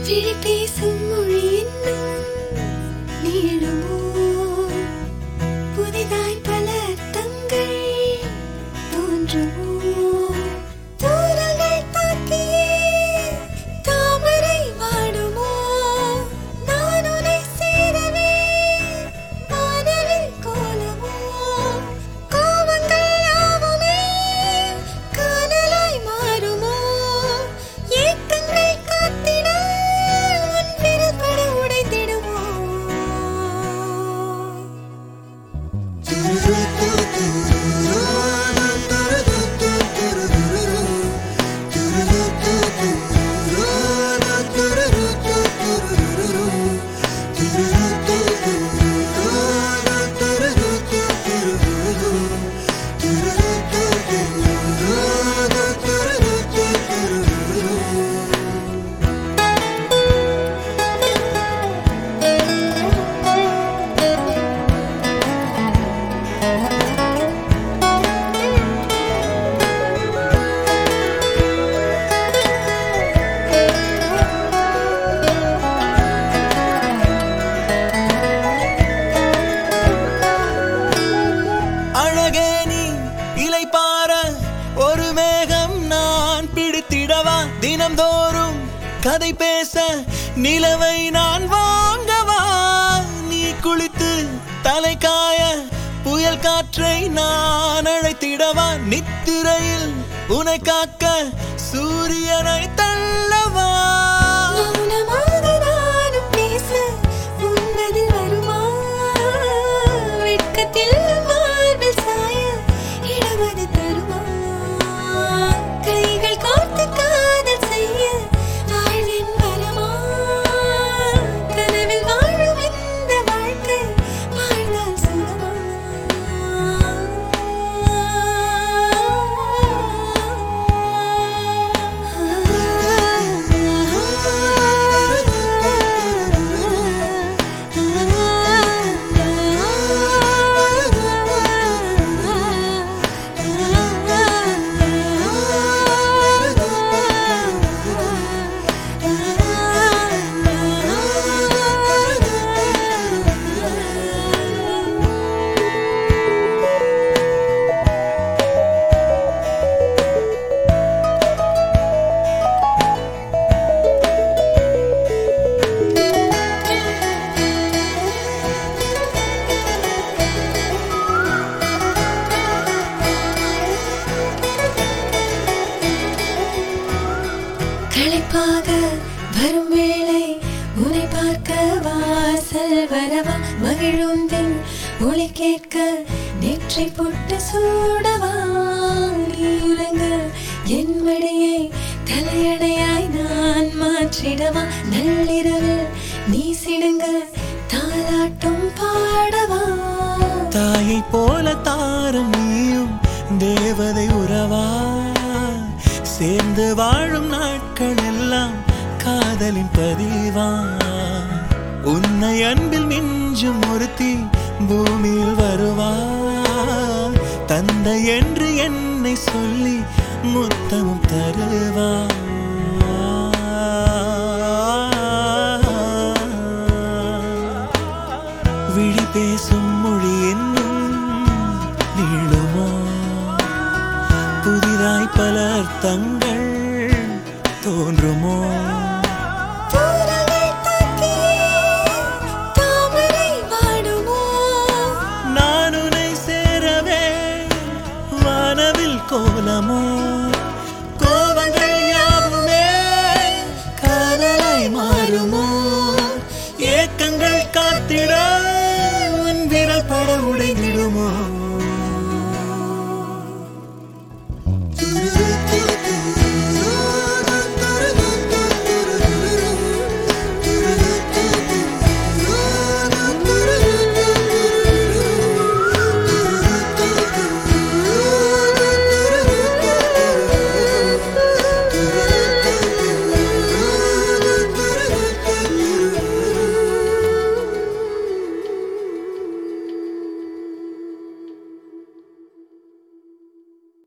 விழி பேசும் மொழி இன்னும் நீளுமோ? புதிதாய் பல அர்த்தங்கள் தோன்றுமோ? தூரங்கள் தாக்கியே தாமரை வாடுமோ? நான் உன்னை சேரவே வானவில் கோலமோ? கோபங்கள் யாவுமே காதலாய் மாறுமோ? ஏக்கங்கள் காத்திட உன் விரல் பட உடைந்திடுமோ? அழகே நீ இலை பார ஒரு மேகம் நான் பிடித்திடவா? தினம்தோறும் கதை பேச நிலவை நான் வாங்கவா? நீ குளித்து தலை காய புயல் காற்றை நான் அழைத்திடவா? நித்திரையில் உன்னை காக்க சூரியனை தள்ளவா? மௌனமாக நானும் பேச உன் பதில் வருமா? வெட்கத்தில் மார்பில் சாய இடமது தருமா? கைகள் கோர்த்து காதல் செய்ய வாழ்வின் வரமா? கனவில் வாழும் இந்த வாழ்க்கை வாழ்ந்தால் சுகமா? களைப்பாக வரும் வேளை உன்னை பார்க்க வாசல் வரவா? மகிழுந்தின் ஒளி கேட்க நெற்றி போட்டு சூடவா? நீ உறங்க என் மடியை தலையணையாய் நான் மாற்றிடவா? நள்ளிரவில் நீ சிடுங்க தாலாட்டும் பாடவா? தாயை போல தாரம் நீயும் தேவதை உறவா? சேர்ந்து வாழும் நாட்கள் எல்லாம் காதலின் பதிவா? உன்னை அன்பில் மிஞ்சும் ஒருத்தி பூமியில் வருவா? தந்தை என்று என்னை சொல்லி முத்தமும் தருவா? விழி பேசும் மொழி என்னும் நீளுமோ? புதிதாய் பல அர்த்தங்கள் தோன்றுமோ? தூரங்கள் தாக்கியே தாமரை வாடுமோ? நான் உன்னை சேரவே வானவில் கோலமோ? கோபங்கள் யாவுமே காதலாய் மாறுமோ? ஏக்கங்கள் காத்திட